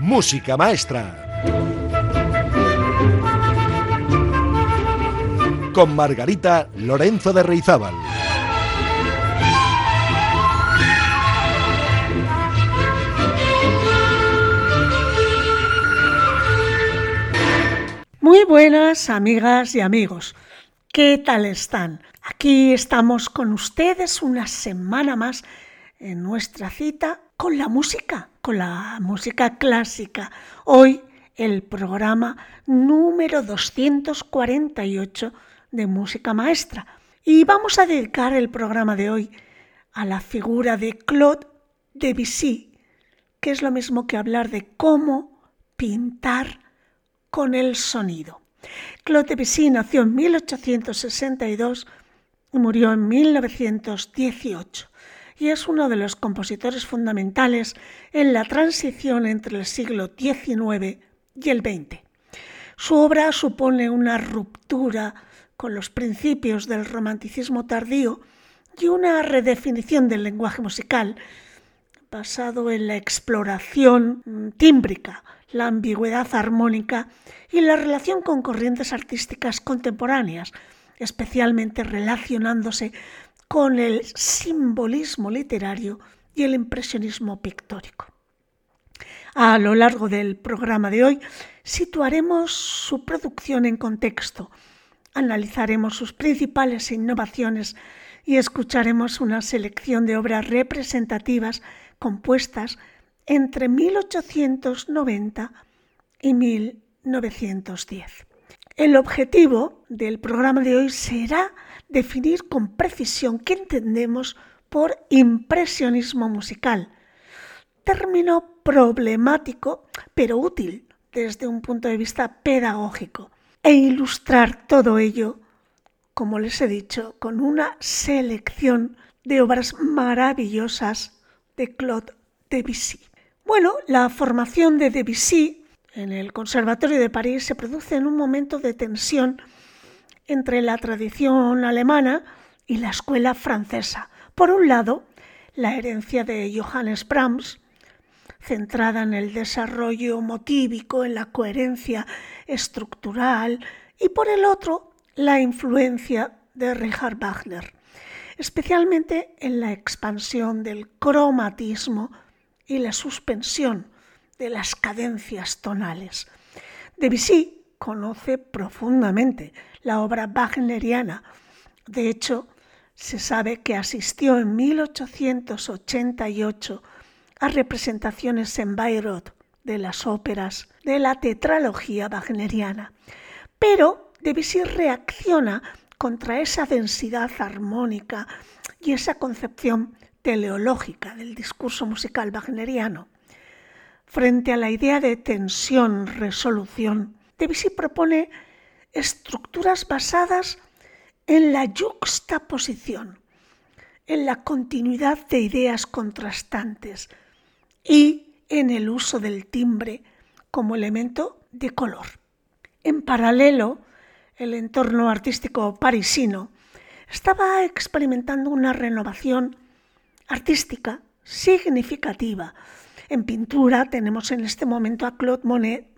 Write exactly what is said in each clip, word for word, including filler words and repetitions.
Música Maestra. Con Margarita Lorenzo de Reizábal. Muy buenas amigas y amigos, ¿qué tal están? Aquí estamos con ustedes una semana más en nuestra cita con la música, con la música clásica. Hoy el programa número doscientos cuarenta y ocho de Música Maestra. Y vamos a dedicar el programa de hoy a la figura de Claude Debussy, que es lo mismo que hablar de cómo pintar con el sonido. Claude Debussy nació en mil ochocientos sesenta y dos y murió en mil novecientos dieciocho y es uno de los compositores fundamentales en la transición entre el siglo diecinueve y el veinte. Su obra supone una ruptura con los principios del romanticismo tardío y una redefinición del lenguaje musical basado en la exploración tímbrica, la ambigüedad armónica y la relación con corrientes artísticas contemporáneas, especialmente relacionándose con el simbolismo literario y el impresionismo pictórico. A lo largo del programa de hoy situaremos su producción en contexto, analizaremos sus principales innovaciones y escucharemos una selección de obras representativas compuestas entre mil ochocientos noventa y mil novecientos diez. El objetivo del programa de hoy será definir con precisión qué entendemos por impresionismo musical, término problemático pero útil desde un punto de vista pedagógico, e ilustrar todo ello, como les he dicho, con una selección de obras maravillosas de Claude Debussy. Bueno, la formación de Debussy en el Conservatorio de París se produce en un momento de tensión entre la tradición alemana y la escuela francesa. Por un lado, la herencia de Johannes Brahms, centrada en el desarrollo motívico, en la coherencia estructural, y por el otro, la influencia de Richard Wagner, especialmente en la expansión del cromatismo y la suspensión de las cadencias tonales. Debussy conoce profundamente la obra wagneriana. De hecho, se sabe que asistió en mil ochocientos ochenta y ocho a representaciones en Bayreuth de las óperas de la tetralogía wagneriana. Pero Debussy reacciona contra esa densidad armónica y esa concepción teleológica del discurso musical wagneriano. Frente a la idea de tensión-resolución, Debussy propone estructuras basadas en la yuxtaposición, en la continuidad de ideas contrastantes y en el uso del timbre como elemento de color. En paralelo, el entorno artístico parisino estaba experimentando una renovación artística significativa. En pintura tenemos en este momento a Claude Monet,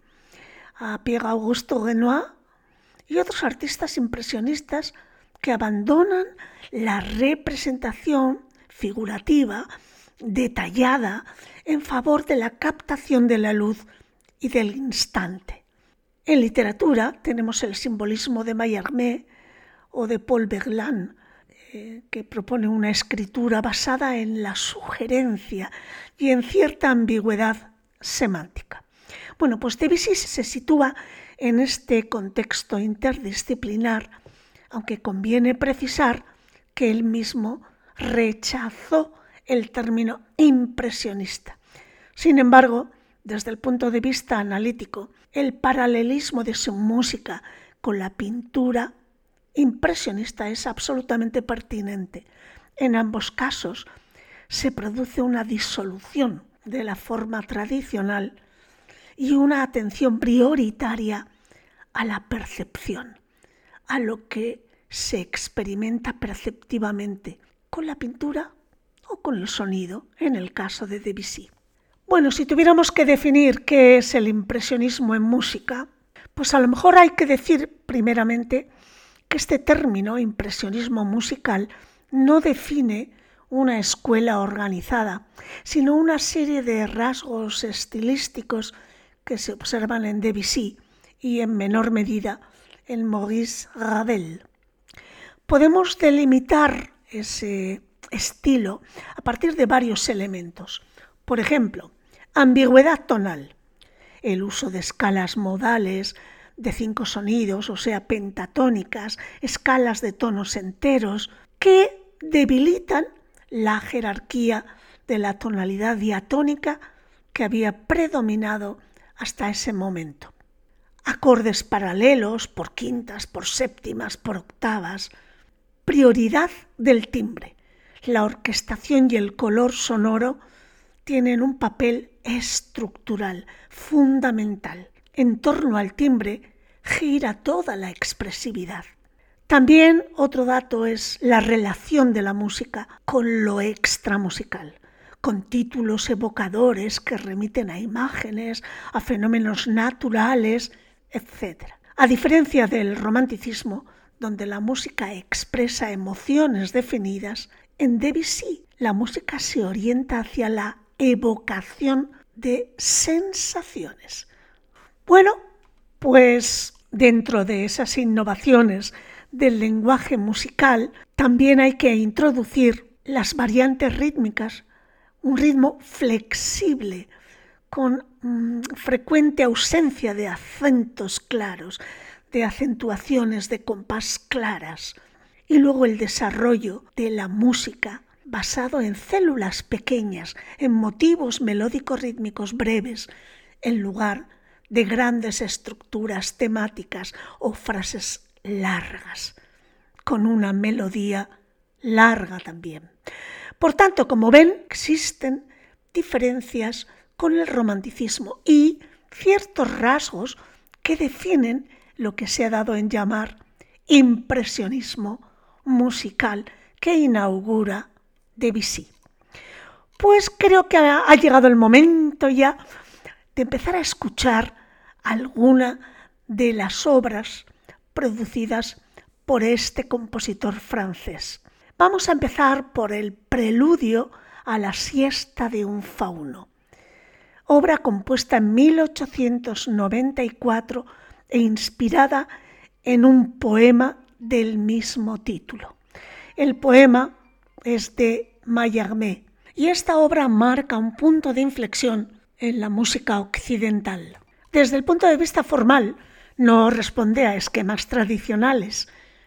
a Pierre-Auguste Renoir y otros artistas impresionistas que abandonan la representación figurativa detallada en favor de la captación de la luz y del instante. En literatura tenemos el simbolismo de Mallarmé o de Paul Verlaine, eh, que propone una escritura basada en la sugerencia y en cierta ambigüedad semántica. Bueno, pues Debussy se sitúa en este contexto interdisciplinar, aunque conviene precisar que él mismo rechazó el término impresionista. Sin embargo, desde el punto de vista analítico, el paralelismo de su música con la pintura impresionista es absolutamente pertinente. En ambos casos se produce una disolución de la forma tradicional y una atención prioritaria a la percepción, a lo que se experimenta perceptivamente con la pintura o con el sonido, en el caso de Debussy. Bueno, si tuviéramos que definir qué es el impresionismo en música, pues a lo mejor hay que decir primeramente que este término, impresionismo musical, no define una escuela organizada, sino una serie de rasgos estilísticos que se observan en Debussy y en menor medida en Maurice Ravel. Podemos delimitar ese estilo a partir de varios elementos. Por ejemplo, ambigüedad tonal, el uso de escalas modales de cinco sonidos, o sea, pentatónicas, escalas de tonos enteros, que debilitan la jerarquía de la tonalidad diatónica que había predominado hasta ese momento. Acordes paralelos por quintas, por séptimas, por octavas. Prioridad del timbre. La orquestación y el color sonoro tienen un papel estructural, fundamental. En torno al timbre gira toda la expresividad. También otro dato es la relación de la música con lo extramusical, con títulos evocadores que remiten a imágenes, a fenómenos naturales, etcétera. A diferencia del romanticismo, donde la música expresa emociones definidas, en Debussy la música se orienta hacia la evocación de sensaciones. Bueno, pues dentro de esas innovaciones del lenguaje musical también hay que introducir las variantes rítmicas, un ritmo flexible, con mmm, frecuente ausencia de acentos claros, de acentuaciones de compás claras, y luego el desarrollo de la música basado en células pequeñas, en motivos melódicos rítmicos breves, en lugar de grandes estructuras temáticas o frases largas, con una melodía larga también. Por tanto, como ven, existen diferencias con el romanticismo y ciertos rasgos que definen lo que se ha dado en llamar impresionismo musical que inaugura Debussy. Pues creo que ha llegado el momento ya de empezar a escuchar alguna de las obras producidas por este compositor francés. Vamos a empezar por el preludio a la siesta de un fauno, obra compuesta en mil ochocientos noventa y cuatro e inspirada en un poema del mismo título. El poema es de Mallarmé y esta obra marca un punto de inflexión en la música occidental. Desde el punto de vista formal, no responde a esquemas tradicionales.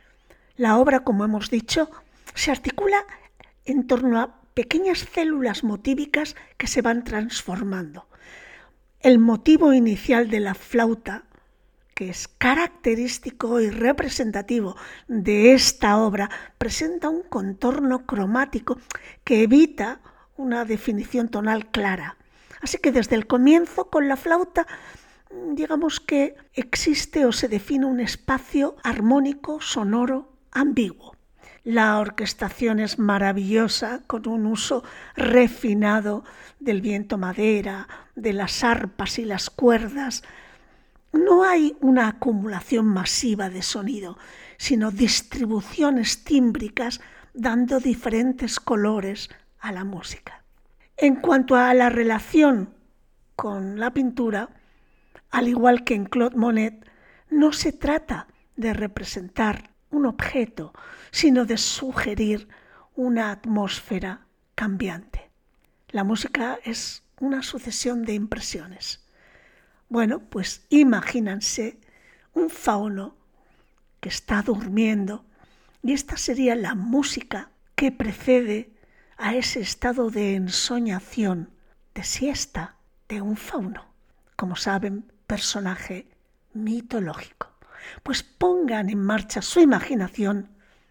La obra, como hemos dicho, se articula en torno a pequeñas células motívicas que se van transformando. El motivo inicial de la flauta, que es característico y representativo de esta obra, presenta un contorno cromático que evita una definición tonal clara. Así que desde el comienzo con la flauta, digamos que existe o se define un espacio armónico, sonoro, ambiguo. La orquestación es maravillosa, con un uso refinado del viento madera, de las arpas y las cuerdas. No hay una acumulación masiva de sonido, sino distribuciones tímbricas dando diferentes colores a la música. En cuanto a la relación con la pintura, al igual que en Claude Monet, no se trata de representar un objeto, sino de sugerir una atmósfera cambiante. La música es una sucesión de impresiones. Bueno, pues imagínense un fauno que está durmiendo y esta sería la música que precede a ese estado de ensoñación, de siesta de un fauno. Como saben, personaje mitológico. Pues pongan en marcha su imaginación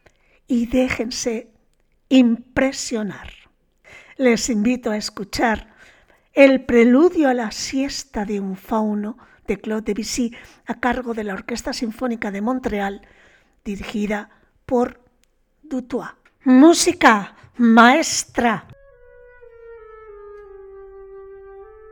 y déjense impresionar. Les invito a escuchar el preludio a la siesta de un fauno de Claude Debussy a cargo de la Orquesta Sinfónica de Montreal, dirigida por Dutoit. Música maestra.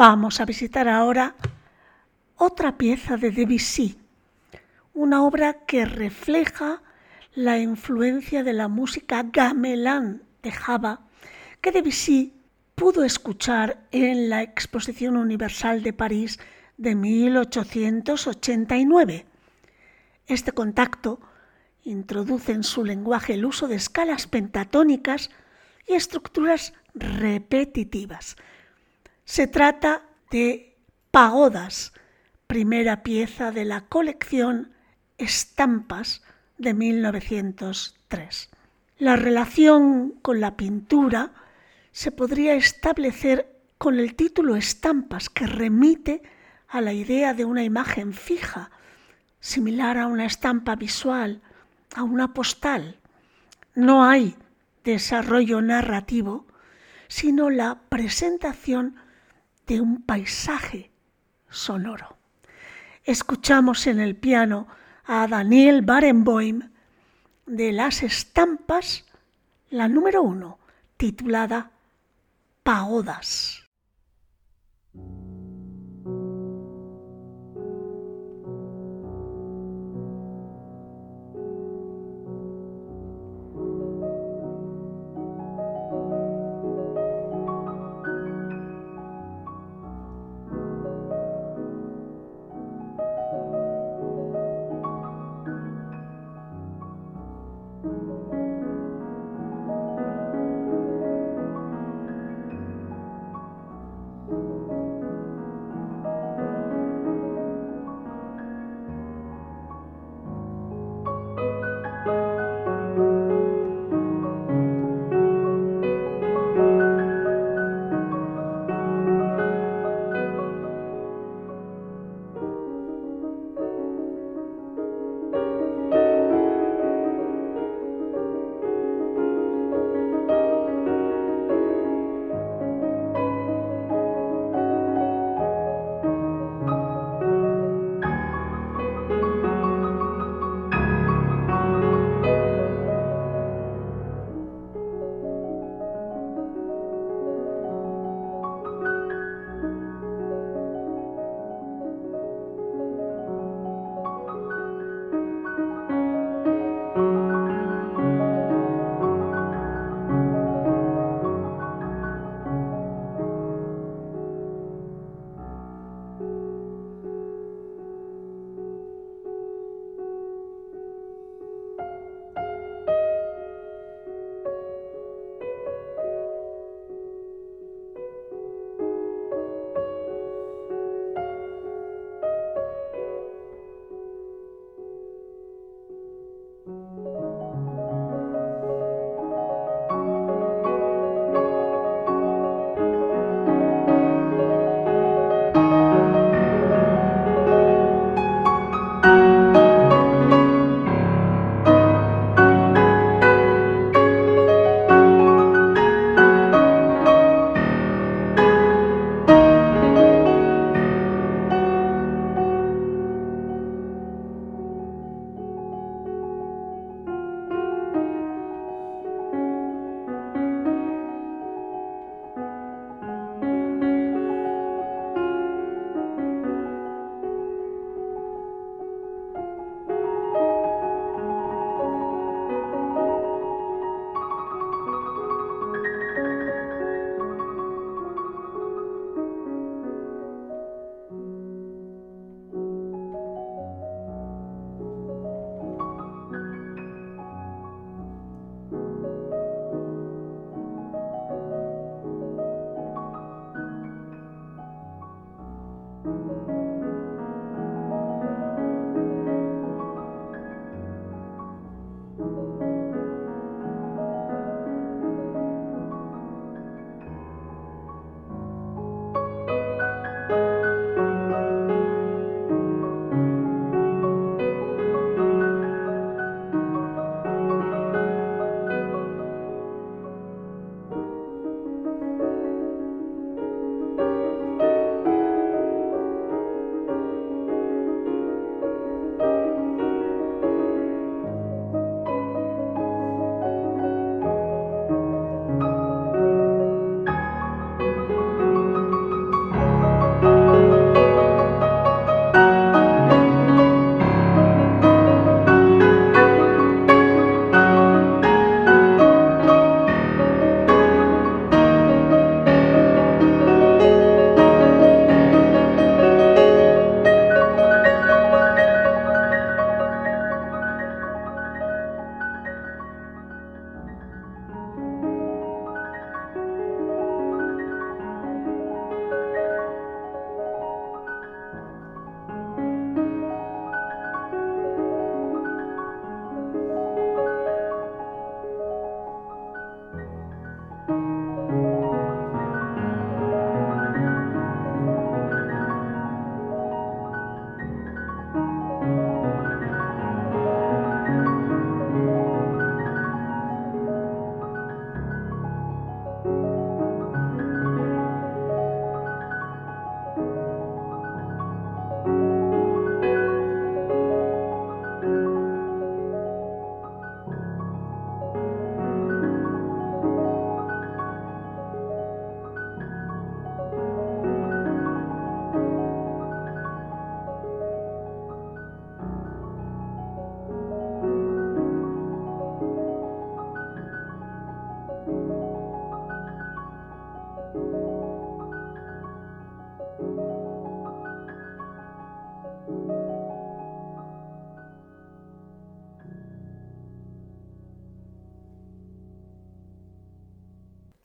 Vamos a visitar ahora otra pieza de Debussy, una obra que refleja la influencia de la música gamelán de Java que Debussy pudo escuchar en la Exposición Universal de París de mil ochocientos ochenta y nueve. Este contacto introduce en su lenguaje el uso de escalas pentatónicas y estructuras repetitivas. Se trata de Pagodas, primera pieza de la colección Estampas de mil novecientos tres. La relación con la pintura se podría establecer con el título Estampas, que remite a la idea de una imagen fija, similar a una estampa visual, a una postal. No hay desarrollo narrativo, sino la presentación de un paisaje sonoro. Escuchamos en el piano a Daniel Barenboim de las Estampas, la número uno, titulada Pagodas.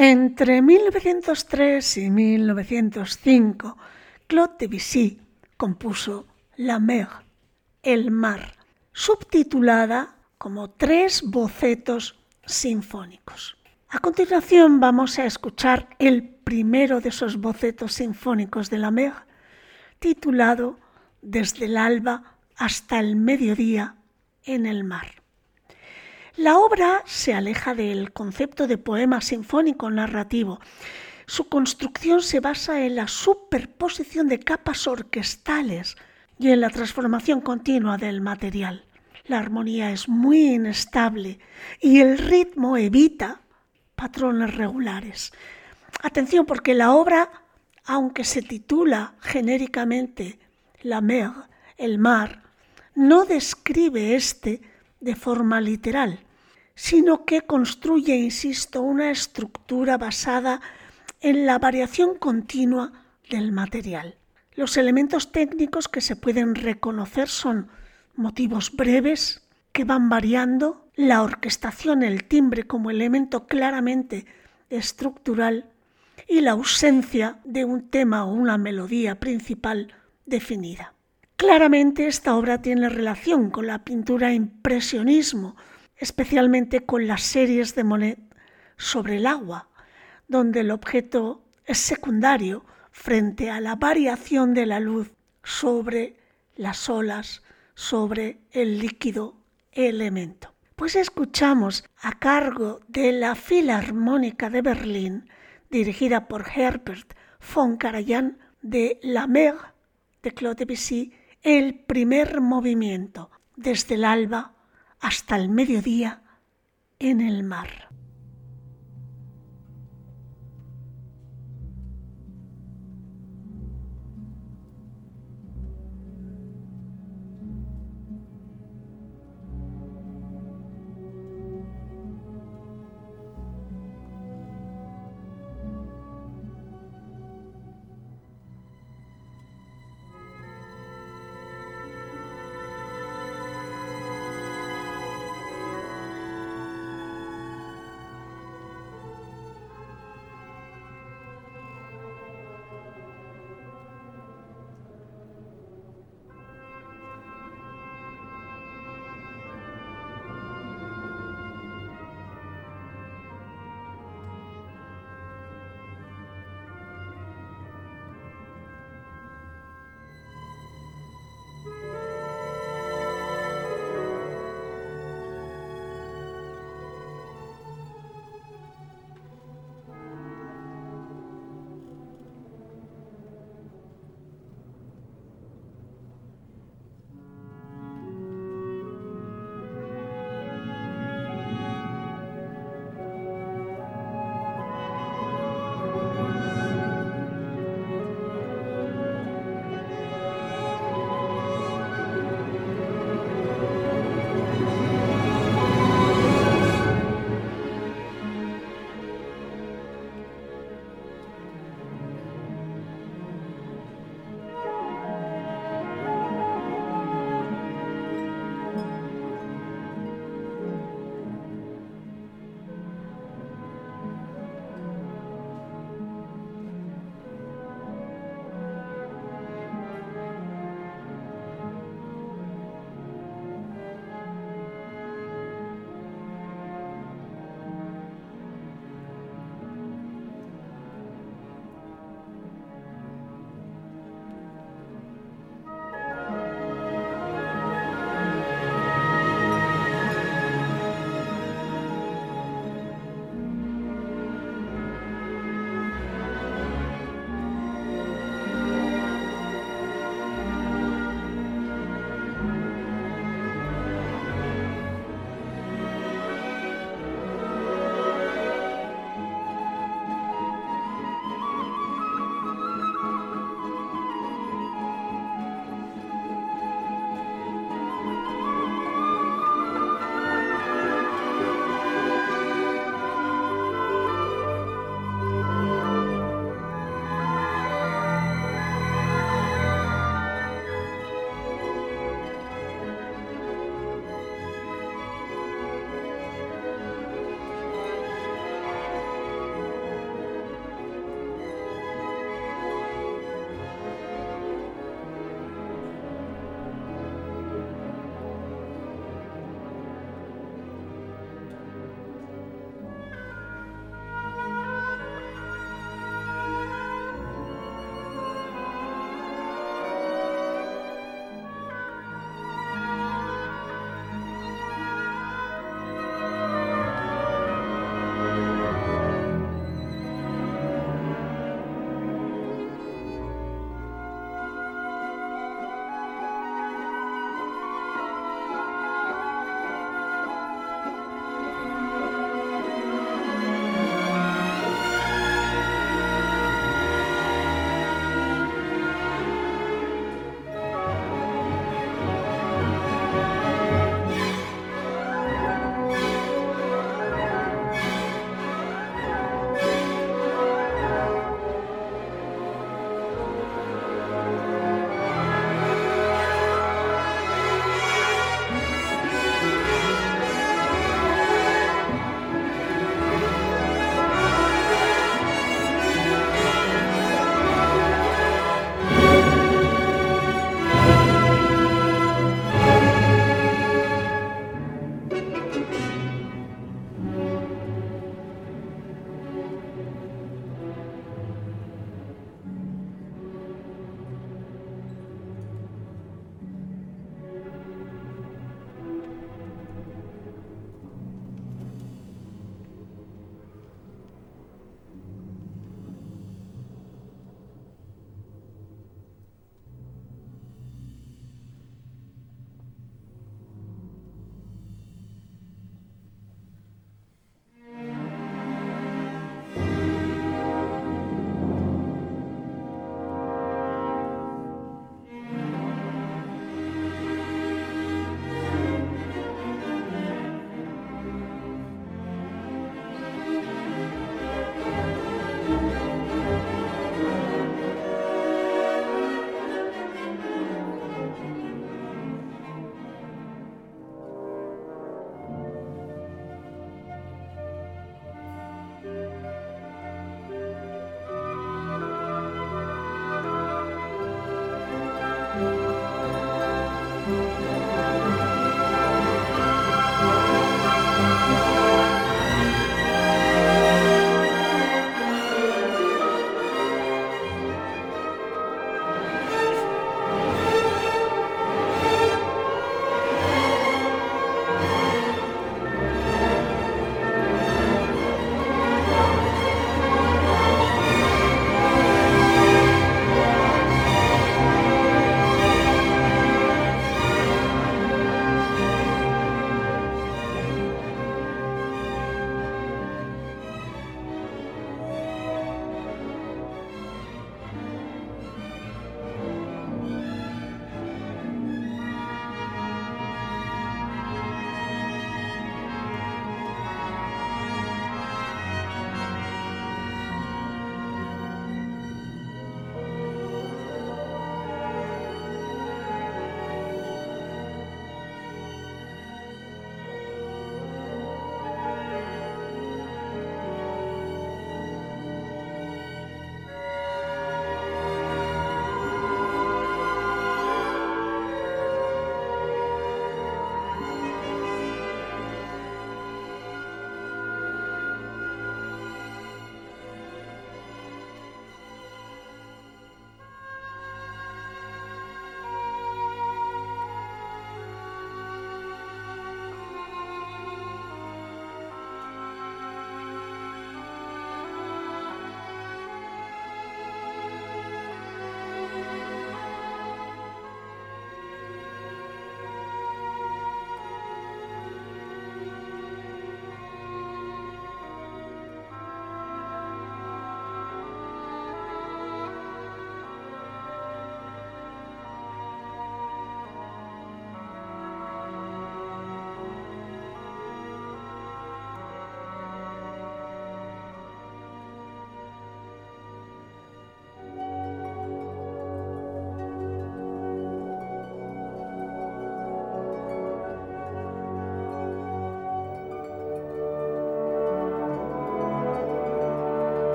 Entre mil novecientos tres y mil novecientos cinco, Claude Debussy compuso La Mer, el mar, subtitulada como Tres bocetos sinfónicos. A continuación vamos a escuchar el primero de esos bocetos sinfónicos de La Mer, titulado Desde el alba hasta el mediodía en el mar. La obra se aleja del concepto de poema sinfónico narrativo. Su construcción se basa en la superposición de capas orquestales y en la transformación continua del material. La armonía es muy inestable y el ritmo evita patrones regulares. Atención, porque la obra, aunque se titula genéricamente La Mer, el mar, no describe este de forma literal, sino que construye, insisto, una estructura basada en la variación continua del material. Los elementos técnicos que se pueden reconocer son motivos breves que van variando, la orquestación, el timbre como elemento claramente estructural y la ausencia de un tema o una melodía principal definida. Claramente esta obra tiene relación con la pintura impresionismo, especialmente con las series de Monet sobre el agua, donde el objeto es secundario frente a la variación de la luz sobre las olas, sobre el líquido elemento. Pues escuchamos a cargo de la Filarmónica de Berlín, dirigida por Herbert von Karajan, de La Mer de Claude Debussy, el primer movimiento, desde el alba hasta el mediodía en el mar.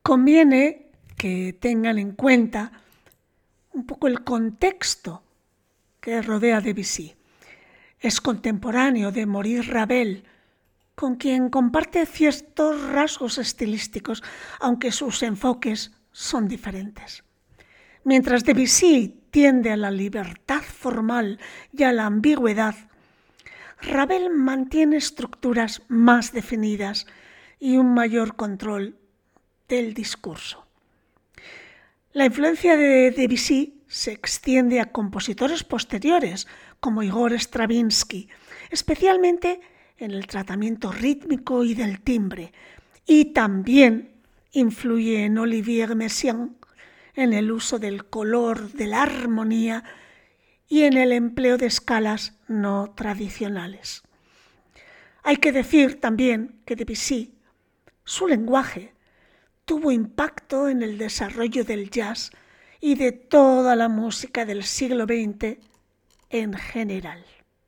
Conviene que tengan en cuenta un poco el contexto que rodea a Debussy. Es contemporáneo de Maurice Ravel, con quien comparte ciertos rasgos estilísticos, aunque sus enfoques son diferentes. Mientras Debussy tiende a la libertad formal y a la ambigüedad, Ravel mantiene estructuras más definidas y un mayor control del discurso. La influencia de Debussy se extiende a compositores posteriores, como Igor Stravinsky, especialmente en el tratamiento rítmico y del timbre, y también influye en Olivier Messiaen en el uso del color, de la armonía y en el empleo de escalas no tradicionales. Hay que decir también que Debussy, su lenguaje, tuvo impacto en el desarrollo del jazz y de toda la música del siglo veinte en general.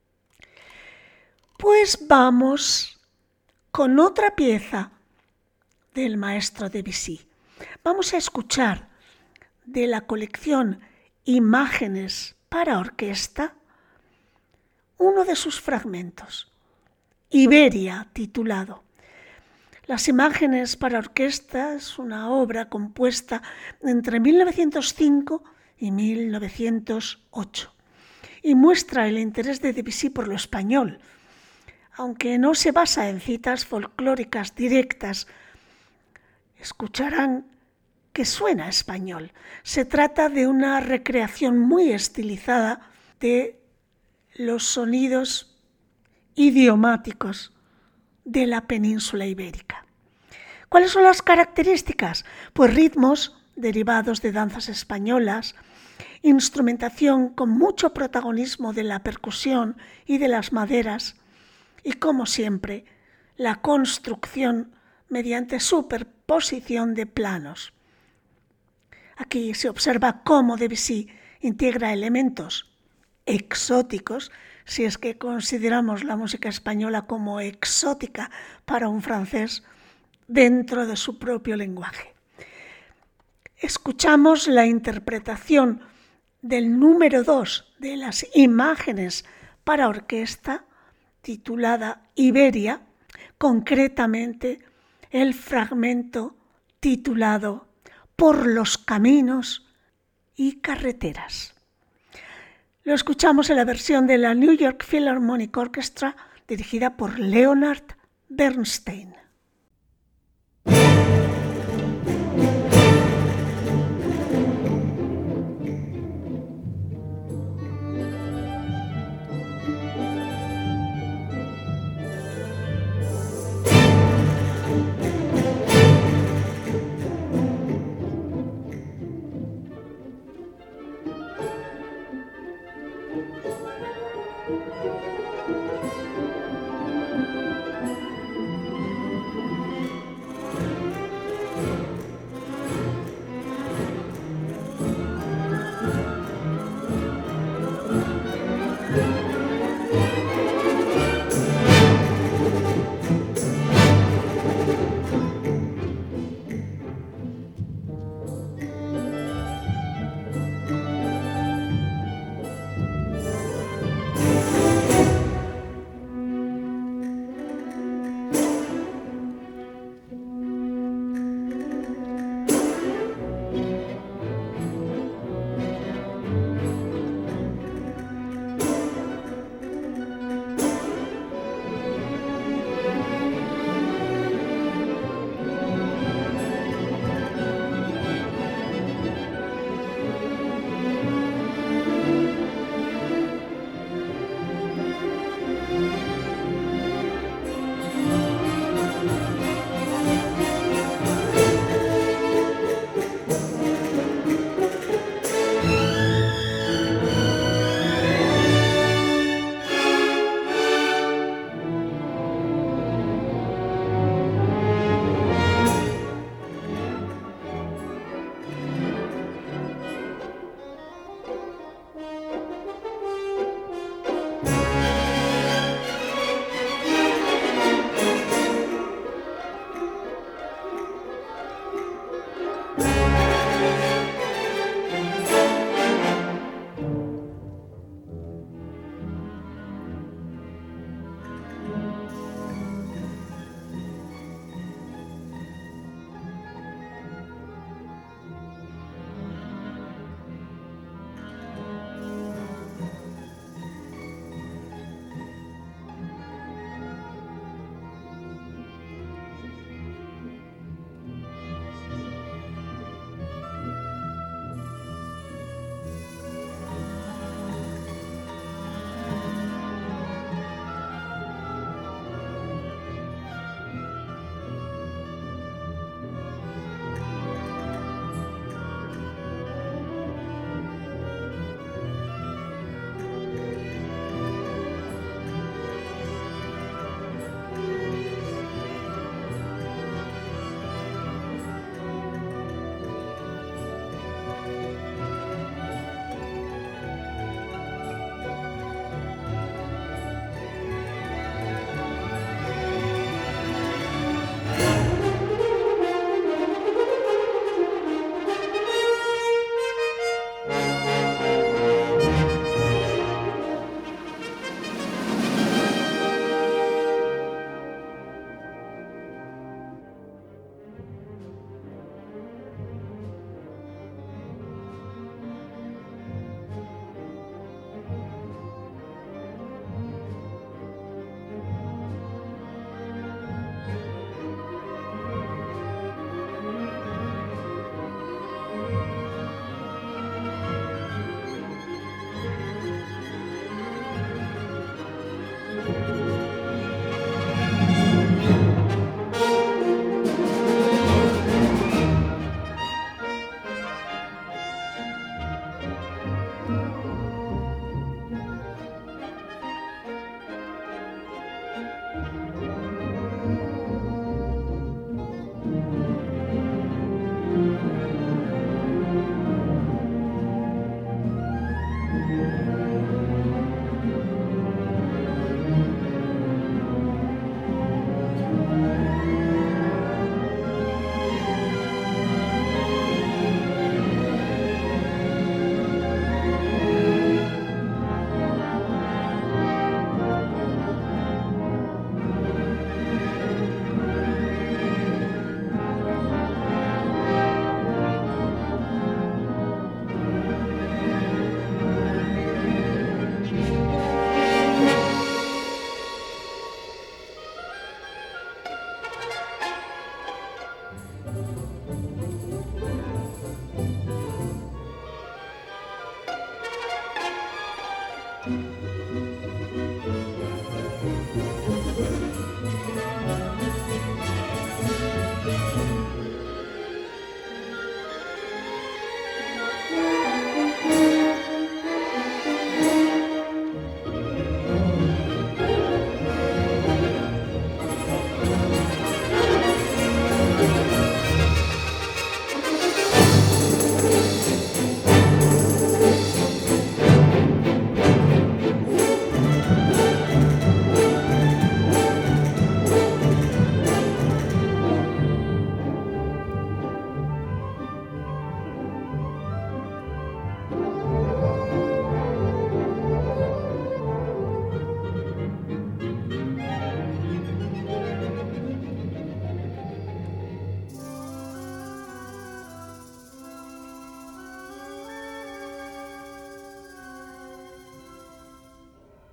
Pues vamos con otra pieza del maestro Debussy. Vamos a escuchar de la colección Imágenes para orquesta uno de sus fragmentos, Iberia, titulado. Las Imágenes para orquesta es una obra compuesta entre mil novecientos cinco y mil novecientos ocho y muestra el interés de Debussy por lo español, aunque no se basa en citas folclóricas directas. Escucharán que suena español. Se trata de una recreación muy estilizada de los sonidos idiomáticos de la península ibérica. ¿Cuáles son las características? Pues ritmos derivados de danzas españolas, instrumentación con mucho protagonismo de la percusión y de las maderas y, como siempre, la construcción mediante superposición de planos. Aquí se observa cómo Debussy integra elementos exóticos, si es que consideramos la música española como exótica para un francés, dentro de su propio lenguaje. Escuchamos la interpretación del número dos de las Imágenes para orquesta, titulada Iberia, concretamente el fragmento titulado Por los caminos y carreteras. Lo escuchamos en la versión de la New York Philharmonic Orchestra, dirigida por Leonard Bernstein.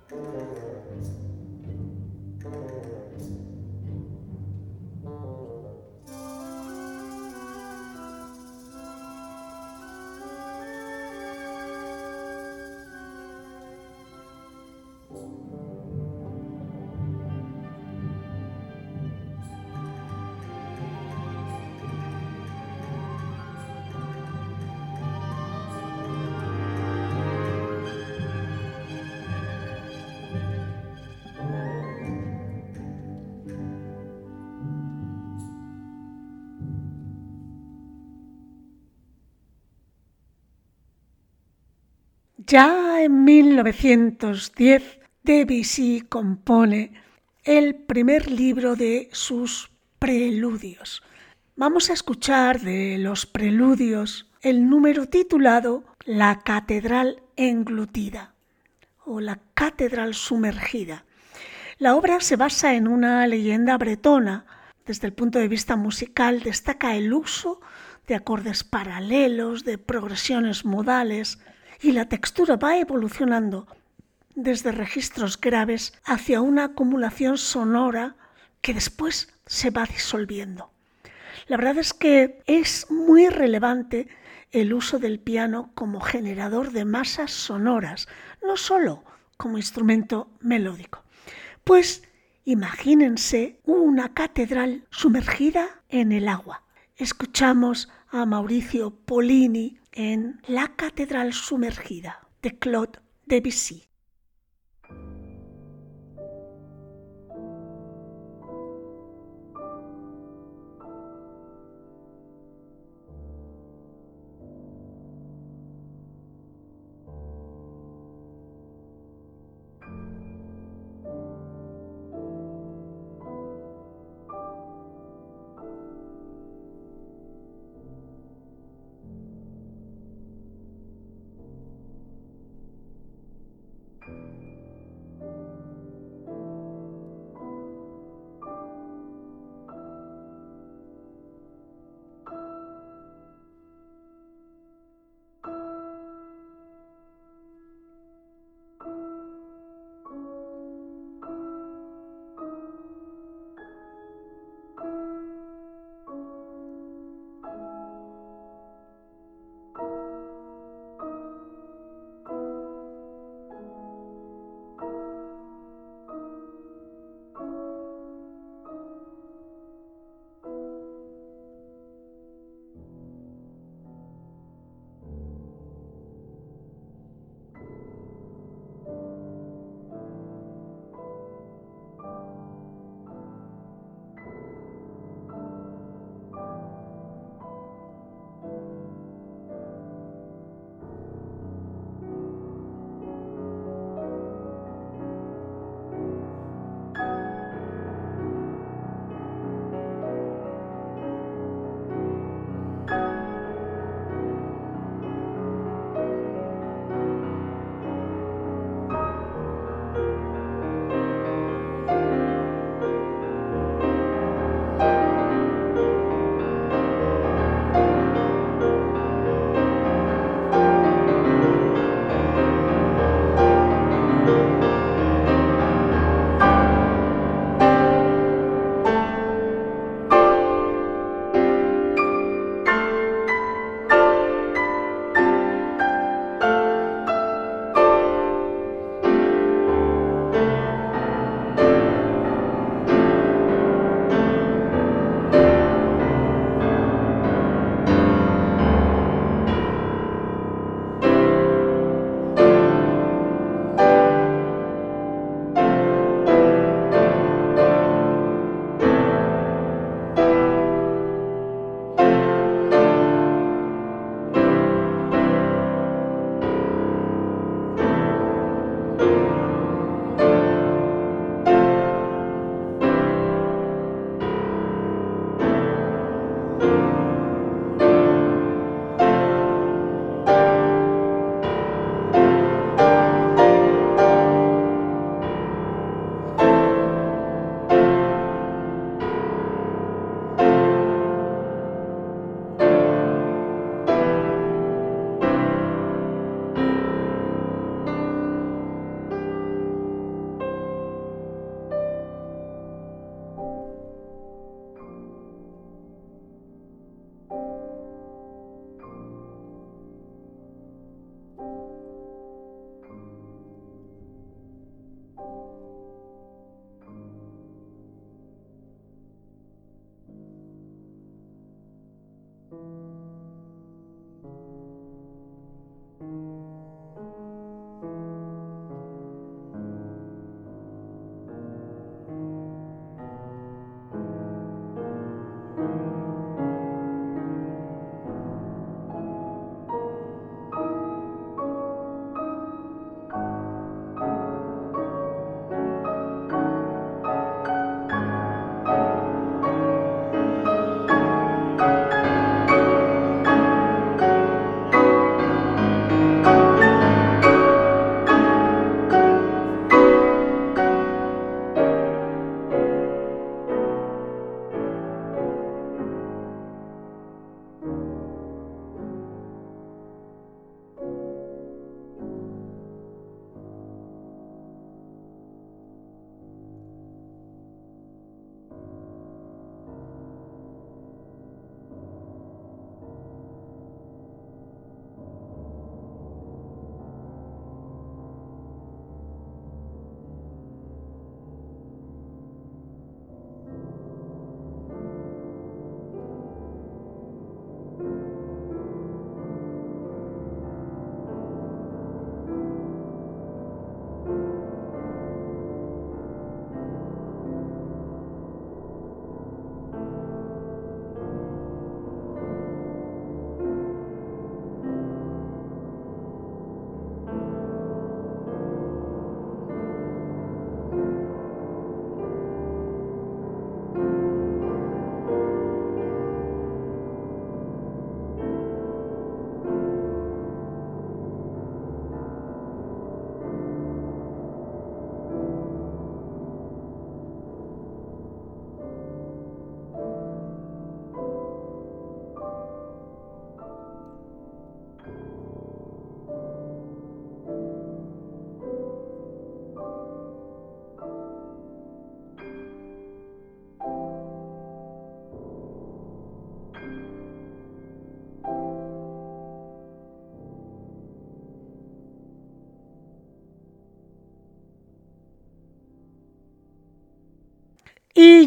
Ya en mil novecientos diez, Debussy compone el primer libro de sus preludios. Vamos a escuchar de los preludios el número titulado La Catedral Englutida o La Catedral Sumergida. La obra se basa en una leyenda bretona. Desde el punto de vista musical destaca el uso de acordes paralelos, de progresiones modales, y la textura va evolucionando desde registros graves hacia una acumulación sonora que después se va disolviendo. La verdad es que es muy relevante el uso del piano como generador de masas sonoras, no solo como instrumento melódico. Pues imagínense una catedral sumergida en el agua. Escuchamos a Mauricio Pollini en La Catedral Sumergida de Claude Debussy.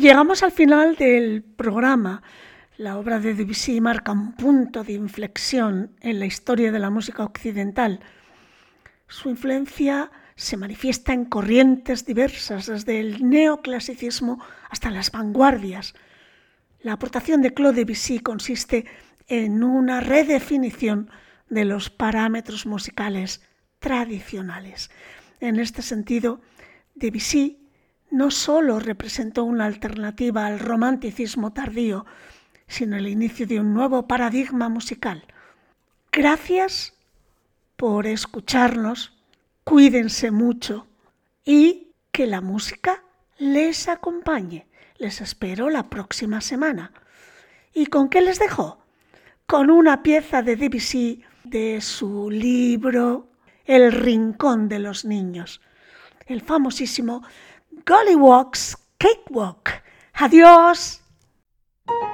llegamos al final del programa. La obra de Debussy marca un punto de inflexión en la historia de la música occidental. Su influencia se manifiesta en corrientes diversas, desde el neoclasicismo hasta las vanguardias. La aportación de Claude Debussy consiste en una redefinición de los parámetros musicales tradicionales. En este sentido, Debussy no solo representó una alternativa al romanticismo tardío, sino el inicio de un nuevo paradigma musical. Gracias por escucharnos, cuídense mucho y que la música les acompañe. Les espero la próxima semana. ¿Y con qué les dejo? Con una pieza de Debussy de su libro El Rincón de los Niños, el famosísimo Gollywog's Cakewalk. ¡Adiós!